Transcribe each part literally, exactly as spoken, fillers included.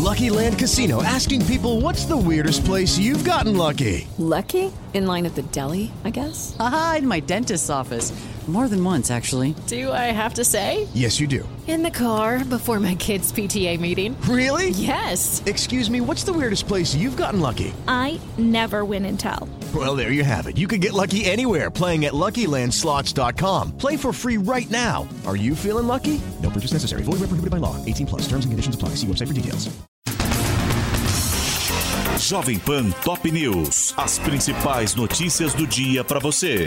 Lucky Land Casino, asking people, what's the weirdest place you've gotten lucky? Lucky? In line at the deli, I guess? Aha, in my dentist's office. More than once, actually. Do I have to say? Yes, you do. In the car before my kids' P T A meeting. Really? Yes. Excuse me, what's the weirdest place you've gotten lucky? I never win and tell. Well, there you have it. You can get lucky anywhere, playing at Lucky Land Slots dot com. Play for free right now. Are you feeling lucky? No purchase necessary. Void where prohibited by law. eighteen plus. Terms and conditions apply. See website for details. Jovem Pan Top News. As principais notícias do dia para você.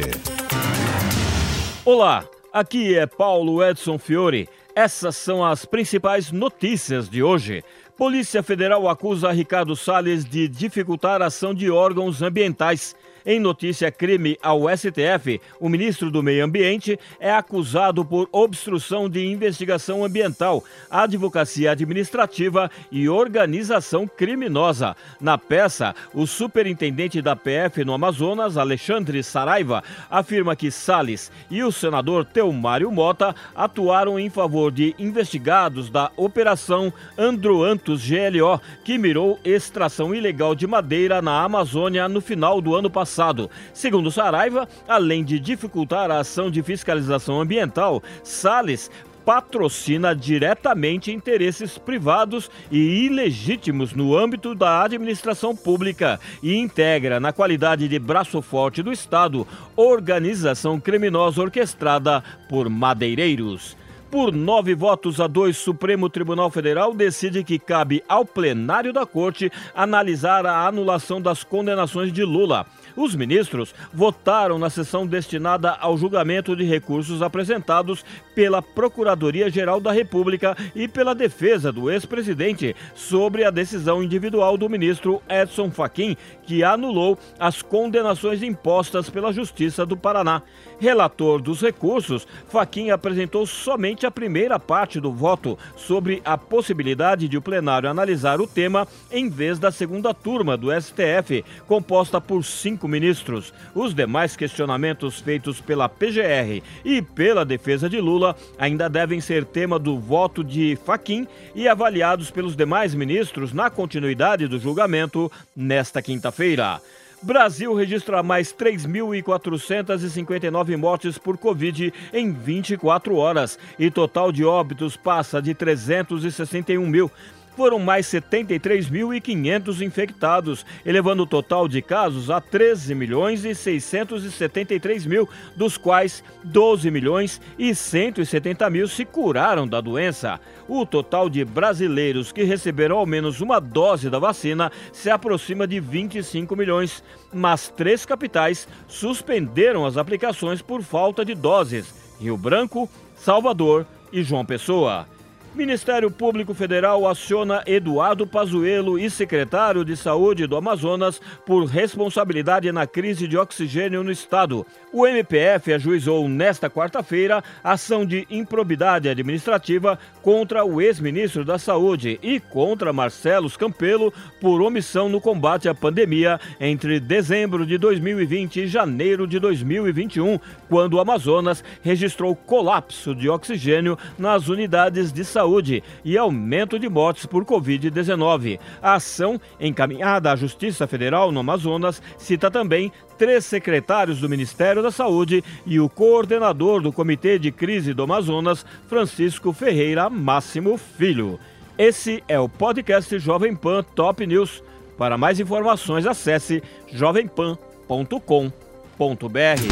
Olá, aqui é Paulo Edson Fiore. Essas são as principais notícias de hoje. Polícia Federal acusa Ricardo Salles de dificultar a ação de órgãos ambientais. Em notícia crime ao S T F, o ministro do Meio Ambiente é acusado por obstrução de investigação ambiental, advocacia administrativa e organização criminosa. Na peça, o superintendente da P F no Amazonas, Alexandre Saraiva, afirma que Salles e o senador Teomário Mota atuaram em favor de investigados da Operação Androantos G L O, que mirou extração ilegal de madeira na Amazônia no final do ano passado. Segundo Saraiva, além de dificultar a ação de fiscalização ambiental, Salles patrocina diretamente interesses privados e ilegítimos no âmbito da administração pública e integra, na qualidade de braço forte do Estado, organização criminosa orquestrada por madeireiros. Por nove votos a dois, Supremo Tribunal Federal decide que cabe ao plenário da Corte analisar a anulação das condenações de Lula. Os ministros votaram na sessão destinada ao julgamento de recursos apresentados pela Procuradoria-Geral da República e pela defesa do ex-presidente sobre a decisão individual do ministro Edson Fachin, que anulou as condenações impostas pela Justiça do Paraná. Relator dos recursos, Fachin apresentou somente a primeira parte do voto sobre a possibilidade de o plenário analisar o tema em vez da segunda turma do S T F, composta por cinco ministros. Os demais questionamentos feitos pela P G R e pela defesa de Lula ainda devem ser tema do voto de Fachin e avaliados pelos demais ministros na continuidade do julgamento nesta quinta-feira. Brasil registra mais três mil quatrocentas e cinquenta e nove mortes por Covid em vinte e quatro horas e total de óbitos passa de trezentos e sessenta e um mil. Foram mais setenta e três mil e quinhentos infectados, elevando o total de casos a treze milhões e seiscentos e setenta e três mil, dos quais doze milhões e cento e setenta mil se curaram da doença. O total de brasileiros que receberam ao menos uma dose da vacina se aproxima de vinte e cinco milhões, mas três capitais suspenderam as aplicações por falta de doses: Rio Branco, Salvador e João Pessoa. Ministério Público Federal aciona Eduardo Pazuello e secretário de Saúde do Amazonas por responsabilidade na crise de oxigênio no estado. O M P F ajuizou nesta quarta-feira ação de improbidade administrativa contra o ex-ministro da Saúde e contra Marcelo Campelo por omissão no combate à pandemia entre dezembro de dois mil e vinte e janeiro de dois mil e vinte e um, quando o Amazonas registrou colapso de oxigênio nas unidades de saúde e aumento de mortes por covid dezenove. A ação, encaminhada à Justiça Federal no Amazonas, cita também três secretários do Ministério da Saúde e o coordenador do Comitê de Crise do Amazonas, Francisco Ferreira Máximo Filho. Esse é o podcast Jovem Pan Top News. Para mais informações, acesse jovem pan ponto com ponto b r.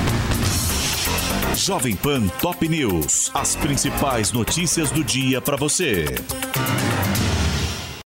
Jovem Pan Top News. As principais notícias do dia para você.